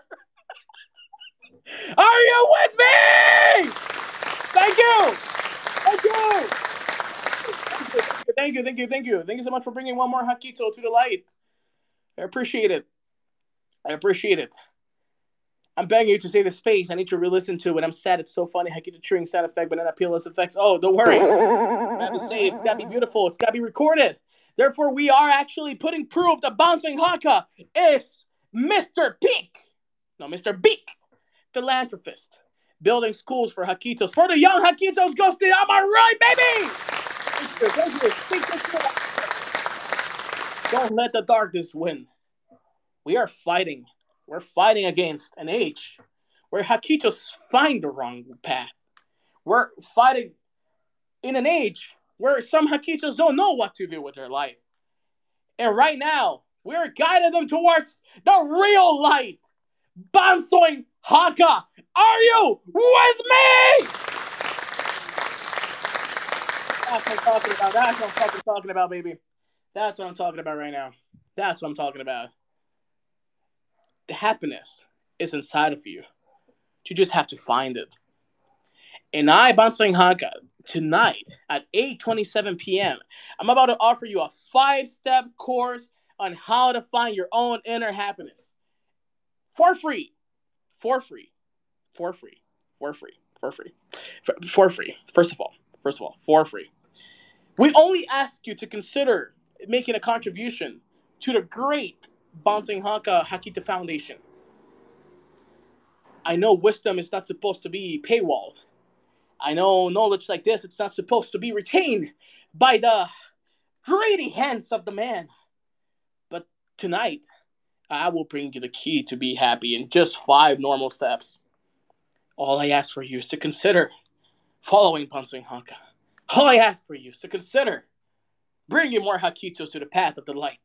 Are you with me? Thank you. Thank you. Thank you, thank you, thank you. Thank you so much for bringing one more Hakito to the light. I appreciate it. I appreciate it. I'm begging you to say the space. I need to re-listen to it. I'm sad. It's so funny. Hakito chewing sound effect, banana peelless effects. Oh, don't worry. It's gotta be saved. It's gotta be beautiful. It's gotta be recorded. Therefore, we are actually putting proof that Bouncing Haka is Mister Beak. No, Mister Beak. Philanthropist. Building schools for Hakitos. For the young Hakitos ghosted. Am I right, baby? Thank you, thank you. Thank you. Don't let the darkness win. We are fighting. We're fighting against an age where Hakitos find the wrong path. We're fighting in an age where some Hakitos don't know what to do with their life. And right now, we're guiding them towards the real light. Bouncing Haka, are you with me? That's what I'm talking about. That's what I'm fucking talking about, baby. That's what I'm talking about right now. That's what I'm talking about. The happiness is inside of you. You just have to find it. And I, Bouncing Haka, tonight at eight twenty-seven p.m., I'm about to offer you a five-step course on how to find your own inner happiness. For free. For free. For free. For free. For free. For, for free. First of all. First of all. For free. We only ask you to consider making a contribution to the great Bouncing Haka Hakita Foundation. I know wisdom is not supposed to be paywalled. I know knowledge like this, it's not supposed to be retained by the greedy hands of the man. But tonight, I will bring you the key to be happy in just five normal steps. All I ask for you is to consider following Bouncing Haka. All I ask for you is to consider bringing more Hakitos to the path of the light.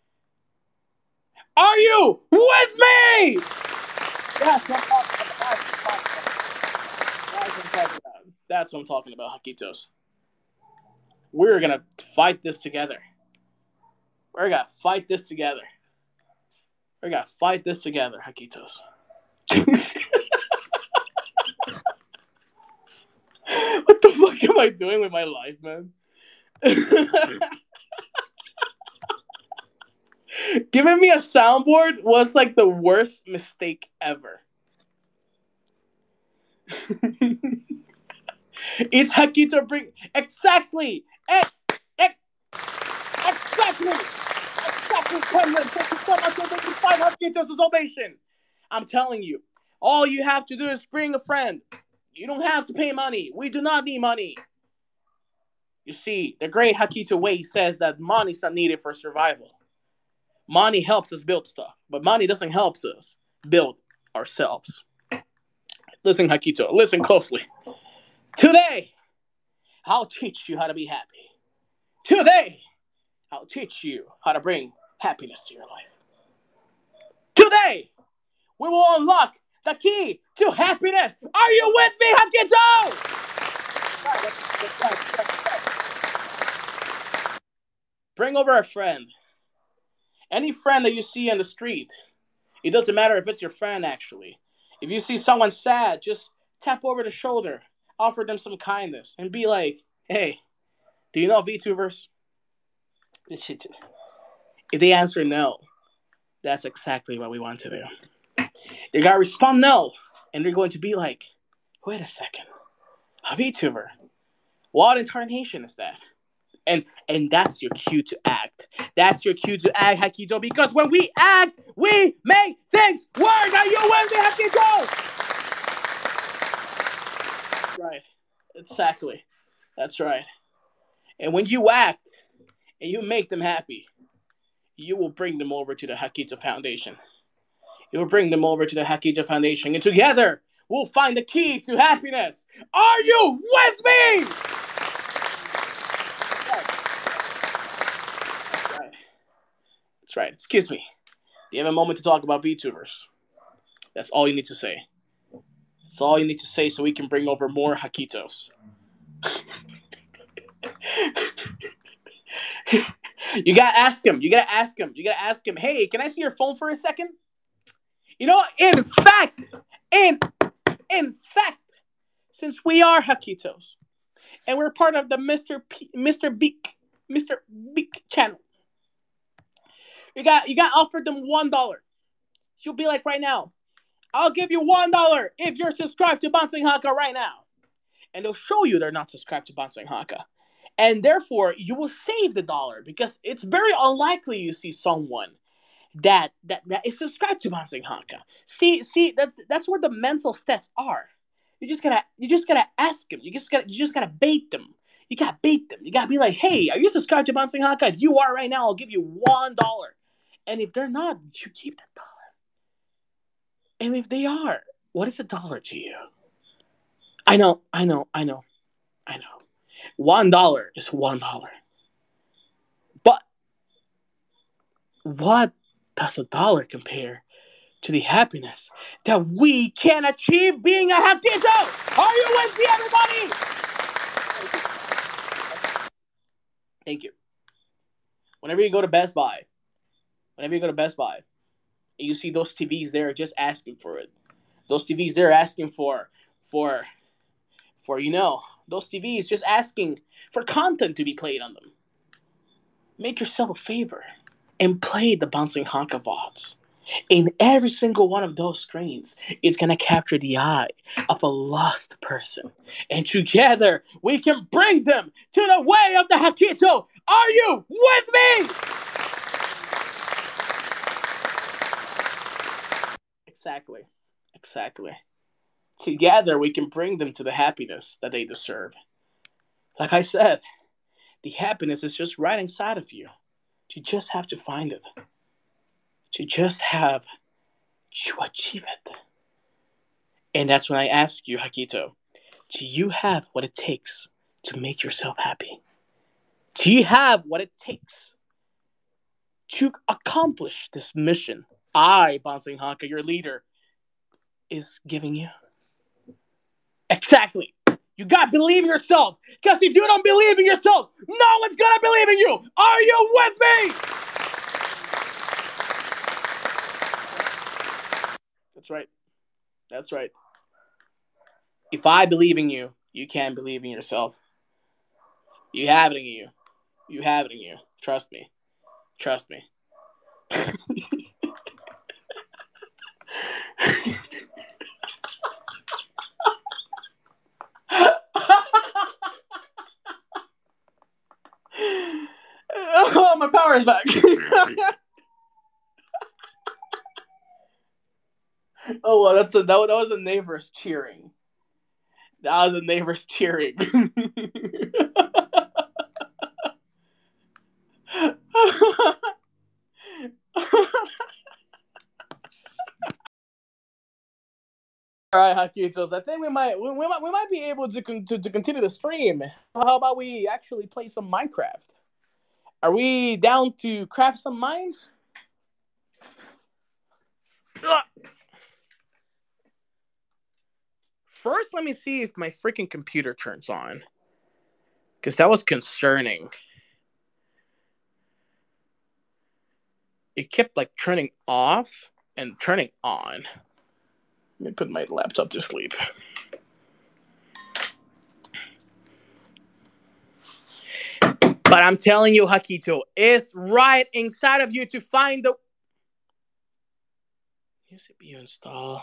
Are you with me? That's what I'm talking about. That's what I'm talking about. That's what I'm talking about, Hakitos. We're gonna fight this together. We're gonna fight this together. We're gonna fight this together, Hakitos. What the fuck am I doing with my life, man? Giving me a soundboard was like the worst mistake ever. It's Hakito bring exactly, ex, ex, exactly, exactly. Thank you so much for making five Hakitos salvation. I'm telling you, all you have to do is bring a friend. You don't have to pay money. We do not need money. You see, the great Hakito way says that money is not needed for survival. Money helps us build stuff, but money doesn't help us build ourselves. Listen, Hakito, listen closely. Today, I'll teach you how to be happy. Today, I'll teach you how to bring happiness to your life. Today, we will unlock the key to happiness. Are you with me, Hakito? Bring over a friend. Any friend that you see on the street. It doesn't matter if it's your friend, actually. If you see someone sad, just tap over the shoulder. Offer them some kindness. And be like, hey, do you know VTubers? If they answer no, that's exactly what we want to do. They gotta respond no. And they're going to be like, wait a second. A VTuber? What incarnation is that? And and that's your cue to act. That's your cue to act, Hakito, because when we act, we make things work. Are you with me, Hakito? Right. Exactly. That's right. And when you act and you make them happy, you will bring them over to the Hakito Foundation. You will bring them over to the Hakito Foundation, and together we'll find the key to happiness. Are you with me? That's right. Excuse me. Do you have a moment to talk about VTubers? That's all you need to say. That's all you need to say so we can bring over more Hakitos. You gotta ask him. You gotta ask him. You gotta ask him, hey, can I see your phone for a second? You know, in fact, in, in fact, since we are Hakitos, and we're part of the Mister P, Mister Beak, Mister Beak channel, You got you got offered them one dollar. You'll be like right now, I'll give you one dollar if you're subscribed to Bouncing Haka right now. And they'll show you they're not subscribed to Bouncing Haka. And therefore, you will save the dollar because it's very unlikely you see someone that that, that is subscribed to Bouncing Haka. See, see that that's where the mental stats are. You just gotta you just gotta ask them. You just gotta you just gotta bait them. You gotta bait them. You gotta be like, hey, are you subscribed to Bouncing Haka? If you are right now, I'll give you one dollar. And if they're not, you keep that dollar. And if they are, what is a dollar to you? I know, I know, I know, I know. One dollar is one dollar. But what does a dollar compare to the happiness that we can achieve being a Hakito? Are you with me, everybody? Thank you. Whenever you go to Best Buy, whenever you go to Best Buy, and you see those T Vs there just asking for it. Those T Vs there asking for, for, for, you know, those T Vs just asking for content to be played on them. Make yourself a favor. and play the bouncing honka V O Ds. In every single one of those screens, it's going to capture the eye of a lost person. And together, we can bring them to the way of the Hakito. Are you with me? Exactly. Exactly. Together, we can bring them to the happiness that they deserve. Like I said, the happiness is just right inside of you. You just have to find it. You just have to achieve it. And that's when I ask you, Hakito, do you have what it takes to make yourself happy? Do you have what it takes to accomplish this mission I, Bouncing Honka, your leader, is giving you? Exactly. You gotta believe in yourself. Because if you don't believe in yourself, no one's gonna believe in you. Are you with me? That's right. That's right. If I believe in you, you can believe in yourself. You have it in you. You have it in you. Trust me. Trust me. Oh, my power is back. Oh, well, that's the, that, that was the neighbors cheering. That was the neighbors cheering. All right, Hakitos. I think we might we, we might we might be able to, con- to to continue the stream. How about we actually play some Minecraft? Are we down to craft some mines? Ugh. First, let me see if my freaking computer turns on, because that was concerning. It kept like turning off and turning on. Let me put my laptop to sleep. But I'm telling you, Hakito, it's right inside of you to find the... U C B U install.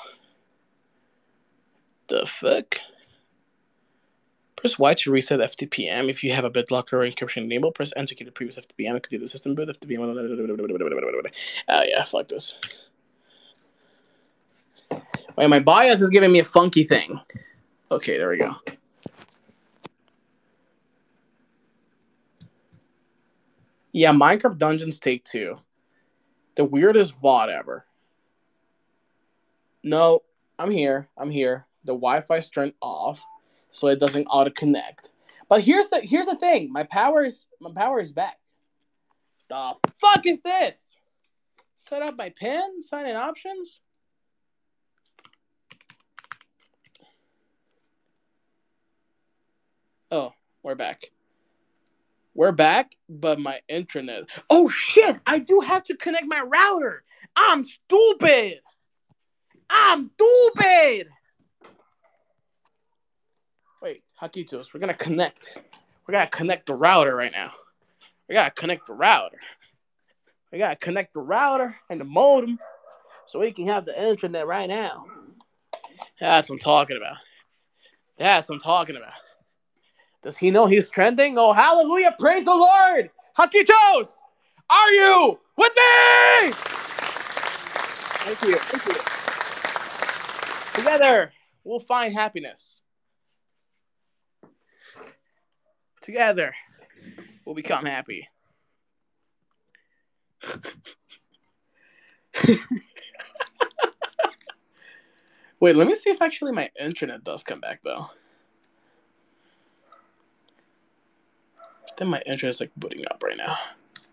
The fuck? Press Y to reset F T P M. If you have a BitLocker or encryption enabled, press Enter to get the previous F T P M. It could do the system boot. F T P M. Oh, yeah, fuck this. Wait, my BIOS is giving me a funky thing. Okay, there we go. Yeah, Minecraft Dungeons Take Two. The weirdest V O D ever. No, I'm here. I'm here. The Wi-Fi's turned off, so it doesn't auto-connect. But here's the here's the thing. My power is my power is back. The fuck is this? Set up my pin? Sign in options? Oh, we're back. We're back, but my internet... Oh, shit! I do have to connect my router! I'm stupid! I'm stupid! Wait, Hakitos, we're gonna connect. We gotta connect the router right now. We gotta connect the router. We gotta connect the router and the modem so we can have the internet right now. That's what I'm talking about. That's what I'm talking about. Does he know he's trending? Oh, hallelujah! Praise the Lord! Hakitos! Are you with me? Thank you. Thank you. Together, we'll find happiness. Together, we'll become happy. Wait, let me see if actually my internet does come back, though. Then my internet's like booting up right now.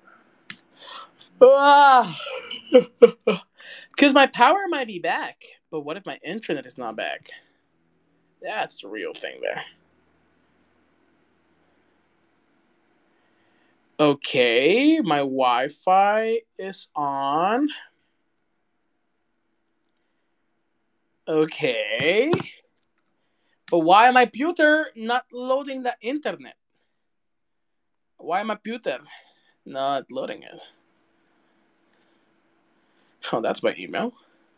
Ah! Because my power might be back, but what if my internet is not back? That's the real thing there. Okay, my Wi-Fi is on. Okay. But why my computer not loading the internet? Why my computer not loading it? Oh, that's my email.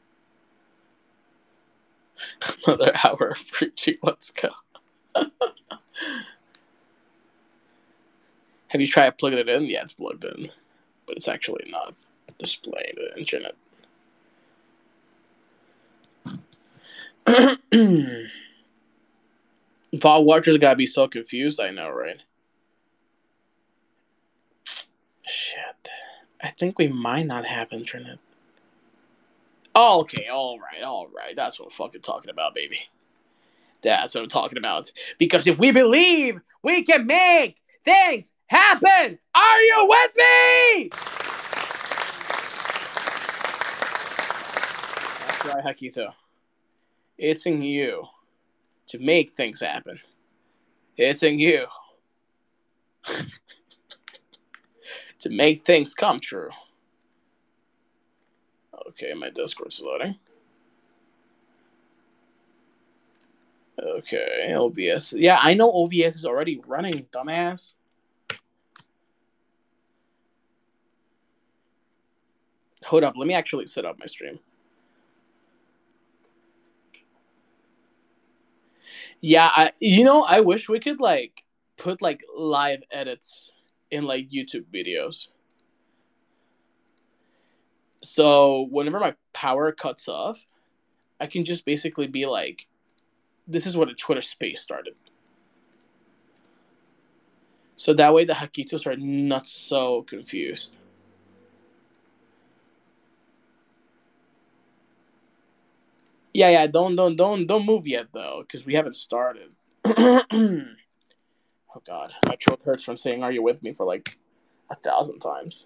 Another hour of preaching. Let's go. Have you tried plugging it in? Yeah, it's plugged in, but it's actually not displaying the internet. Paul Walker's gotta be so confused. I know, right? Shit. I think we might not have internet. Oh, okay, all right, all right. That's what I'm fucking talking about, baby. That's what I'm talking about. Because if we believe, we can make things happen. Are you with me? That's right, Hakito. It's in you to make things happen. It's in you to make things come true. Okay, my Discord's loading. Okay, O B S. Yeah, I know O B S is already running, dumbass. Hold up, let me actually set up my stream. Yeah, I, you know, I wish we could like put like live edits in like YouTube videos. So whenever my power cuts off, I can just basically be like, this is what a Twitter space started. So that way the Hakitos are not so confused. Yeah, yeah, don't don't don't don't move yet though, because we haven't started. Oh god, my throat hurts from saying "Are you with me?" for like a thousand times.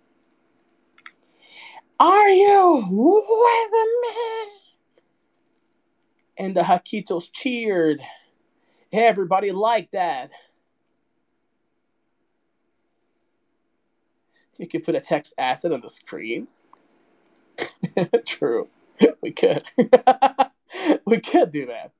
Are you with me? And the Hakitos cheered. Everybody liked that. You could put a text asset on the screen. True, we could. We could do that.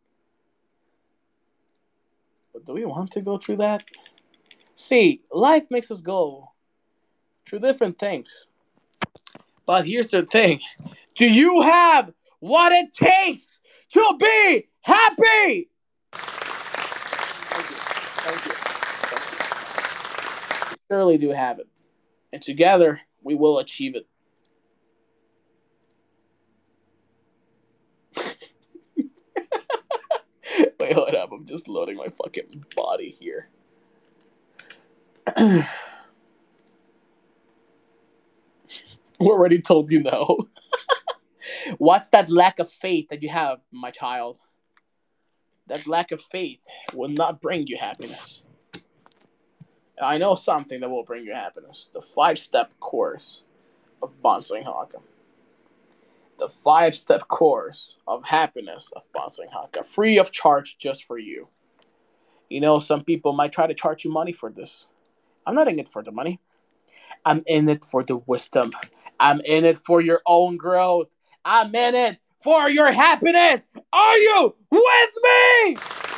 But do we want to go through that? See, life makes us go through different things. But here's the thing. Do you have what it takes to be happy? Thank you. Thank you. Thank you. We surely do have it. And together, we will achieve it. Wait, hold up. I'm just loading my fucking body here. We already told you no. What's that lack of faith that you have, my child? That lack of faith will not bring you happiness. I know something that will bring you happiness. The five-step course of Bonsai Haka. The five-step course of happiness of Bonsai Haka. Free of charge just for you. You know, some people might try to charge you money for this. I'm not in it for the money. I'm in it for the wisdom. I'm in it for your own growth. I'm in it for your happiness. Are you with me?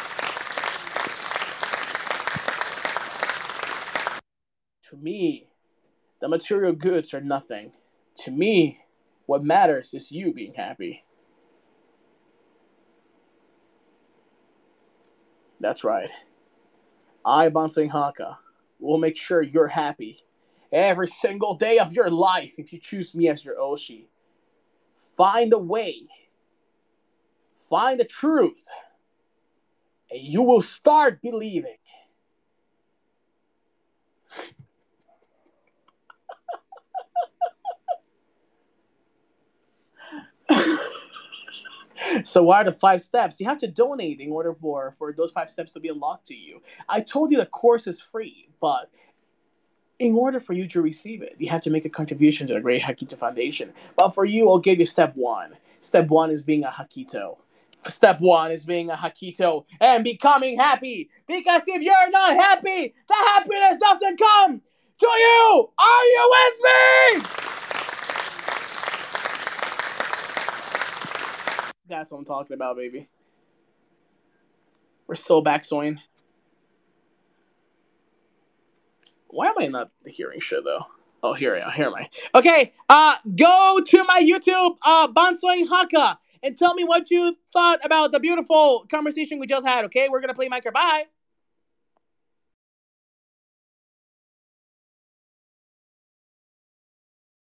To me, the material goods are nothing. To me, what matters is you being happy. That's right. I, Bonsai Haka, will make sure you're happy every single day of your life if you choose me as your Oshi. Find a way. Find the truth. And you will start believing. So what are the five steps? You have to donate in order for, for those five steps to be unlocked to you. I told you the course is free, but in order for you to receive it, you have to make a contribution to the Great Hakito Foundation. But for you, I'll give you step one. Step one is being a Hakito. Step one is being a Hakito and becoming happy. Because if you're not happy, the happiness doesn't come to you. Are you with me? That's what I'm talking about, baby. We're so back, Soin. Why am I not hearing shit, though? Oh, here I am. Here am I. Okay, uh, go to my YouTube, uh, Bansoing Haka, and tell me what you thought about the beautiful conversation we just had, okay? We're gonna play Minecraft. Bye!